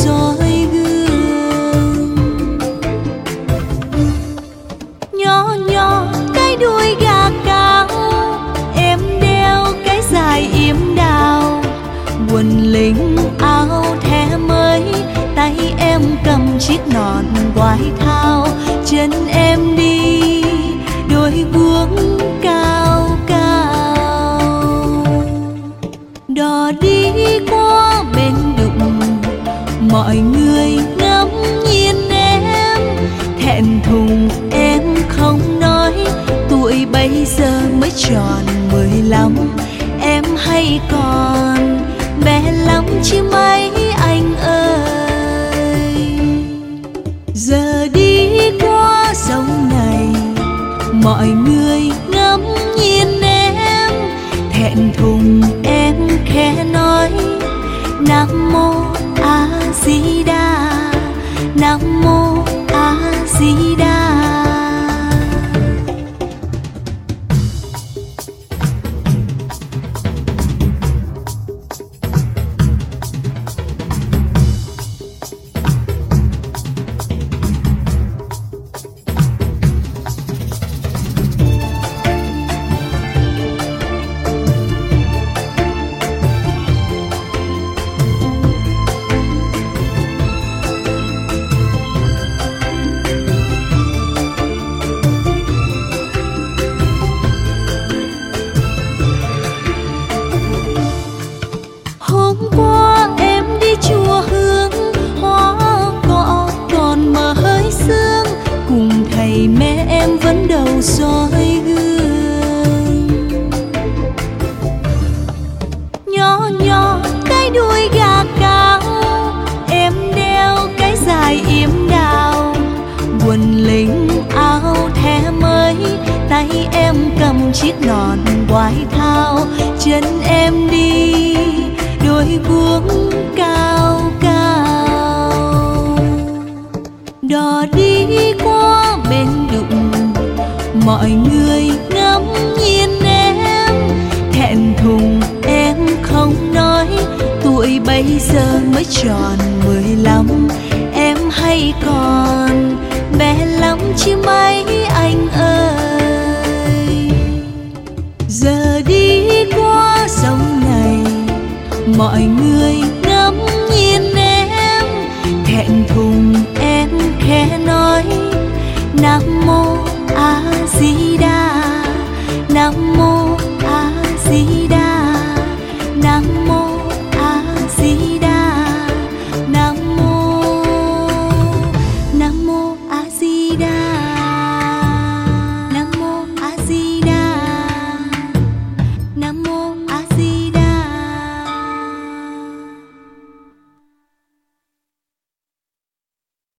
soi gương. Nhỏ nhỏ cái đuôi gà cao, em đeo cái dài yếm đào, quần lính áo thẻ mới, tay em cầm chiếc nón quai thao, chân em đi đôi guốc cao cao. Đò đi qua bên đụng, mọi người ngắm nhìn em, thẹn thùng em không nói, tuổi bây giờ mới tròn 15, em hay còn bé lắm chứ mấy anh ơi. Giờ đi qua sông này, mọi người ngắm nhìn em, thẹn thùng em khẽ nói Nam Mô A Di Đà, Nam Mô A Di Đà. Hôm qua em đi chùa Hương, hoa cỏ còn mờ hơi sương, cùng thầy mẹ em vẫn đầu soi gương. Nhỏ nhỏ cái đuôi gà cao, em đeo cái dài yếm đào, quần lính áo thẻ mới, tay em cầm chiếc nón quai thao, chân em đi đôi guốc cao cao. Đò đi qua bên đụng, mọi người ngắm nhìn em, thẹn thùng em không nói, tuổi bây giờ mới tròn 15, em hay còn bé lắm chứ mấy anh ơi. Giờ đi qua sông này, mọi người